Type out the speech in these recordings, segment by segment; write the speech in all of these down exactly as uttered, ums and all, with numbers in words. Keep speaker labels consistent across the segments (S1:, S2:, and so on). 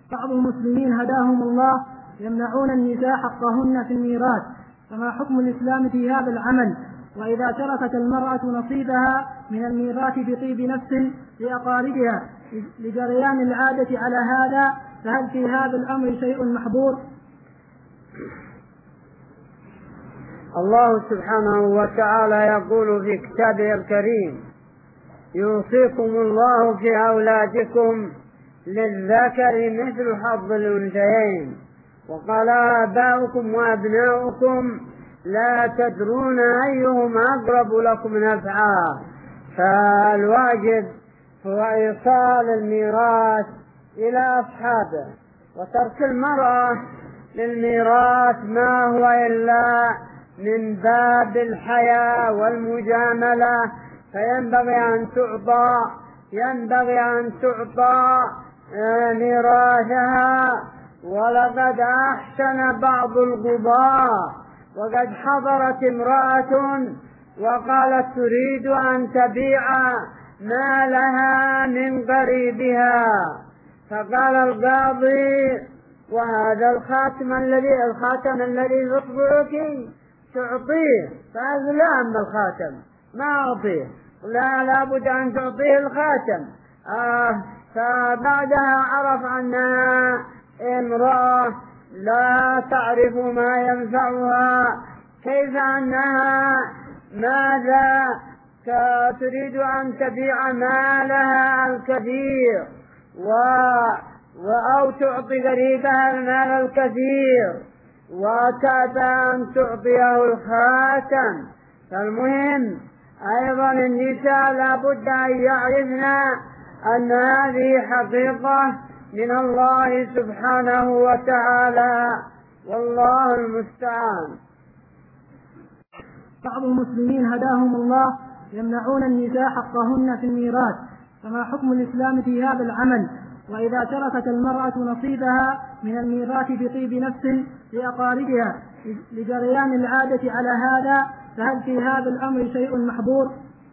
S1: بعض المسلمين هداهم الله يمنعون النساء حقهن في الميراث، فما حكم الإسلام في هذا العمل؟ وإذا تركت المرأة نصيبها من الميراث بطيب نفس لأقاربها لجريان العادة على هذا، فهل في هذا الأمر شيء محظور؟
S2: الله سبحانه وتعالى يقول في كتابه الكريم: يوصيكم الله في أولادكم للذكر مثل حظ الأنثيين، وقال: آباؤكم وأبناؤكم لا تدرون أيهم أقرب لكم نفعا. فالواجب هو إيصال الميراث إلى أصحابه، وترك المرأة للميراث ما هو إلا من باب الحياة والمجاملة، فينبغي أن تعطى ينبغي أن تعطى ميراثها. ولقد أحسن بعض القضاة وقد حضرت امرأة وقالت تريد أن تبيع مالها من قريبها، فقال القاضي: وهذا الخاتم الذي الخاتم الذي يطبعك تعطيه؟ فقال: لا، أما الخاتم ما أعطيه، لا لابد أن تعطيه الخاتم. آه فبعدها عرف أنها امرأة لا تعرف ما ينفعها، كيف أنها ماذا تريد أن تبيع مالها الكثير و... أو تعطي قريبها المال الكثير وتأتى أن تعطيه الخاتم. فالمهم أيضا النساء لابد أن يعرفن أن هذه حقيقة من الله سبحانه وتعالى، والله المستعان.
S1: بعض المسلمين هداهم الله يمنعون النساء حقهن في الميراث، فما حكم الإسلام في هذا العمل؟ وإذا تركت المرأة نصيبها من الميراث بطيب نفس لأقاربها لجريان العادة على هذا، فهل في هذا الأمر شيء محظور؟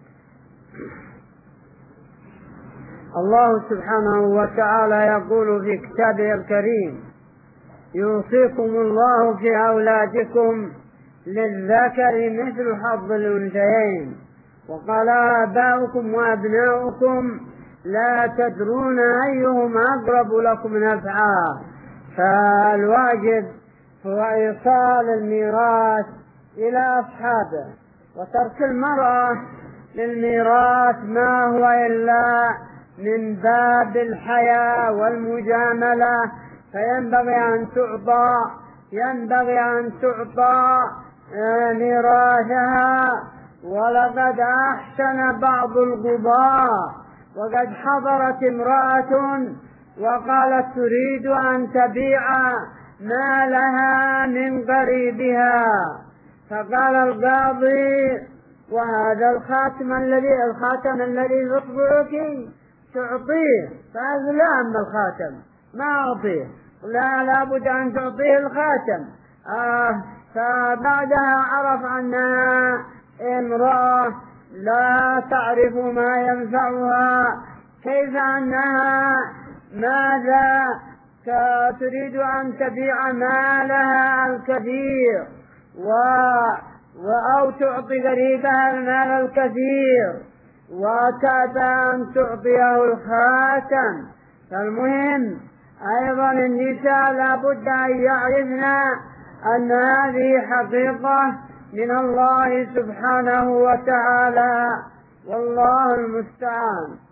S2: الله سبحانه وتعالى يقول في كتابه الكريم: يوصيكم الله في أولادكم للذكر مثل حظ الأنثيين، وقال: آباؤكم وأبناؤكم لا تدرون أيهم أقرب لكم نفعا. فالواجب هو إيصال الميراث إلى أصحابه، وترك المرأة للميراث ما هو إلا من باب الحياة والمجاملة، فينبغي أن تعطى ينبغي أن تعطى ميراثها. ولقد أحسن بعض القضاة وقد حضرت امرأة وقالت تريد أن تبيع مالها من قريبها، فقال القاضي: وهذا الخاتم الذي الخاتم الذي يطبعك تعطيه؟ فقال: لا، أما الخاتم ما أعطيه، لا لابد أن تعطيه الخاتم. آه فبعدها عرف أنها امرأة لا تعرف ما ينفعها، كيف أنها ماذا تريد أن تبيع مالها الكثير و... أو تعطي قريبها المال الكثير وتأتى أن تعطيه الخاتم. فالمهم أيضا النساء لابد أن يعرفن أن هذه حقيقة من الله سبحانه وتعالى، والله المستعان.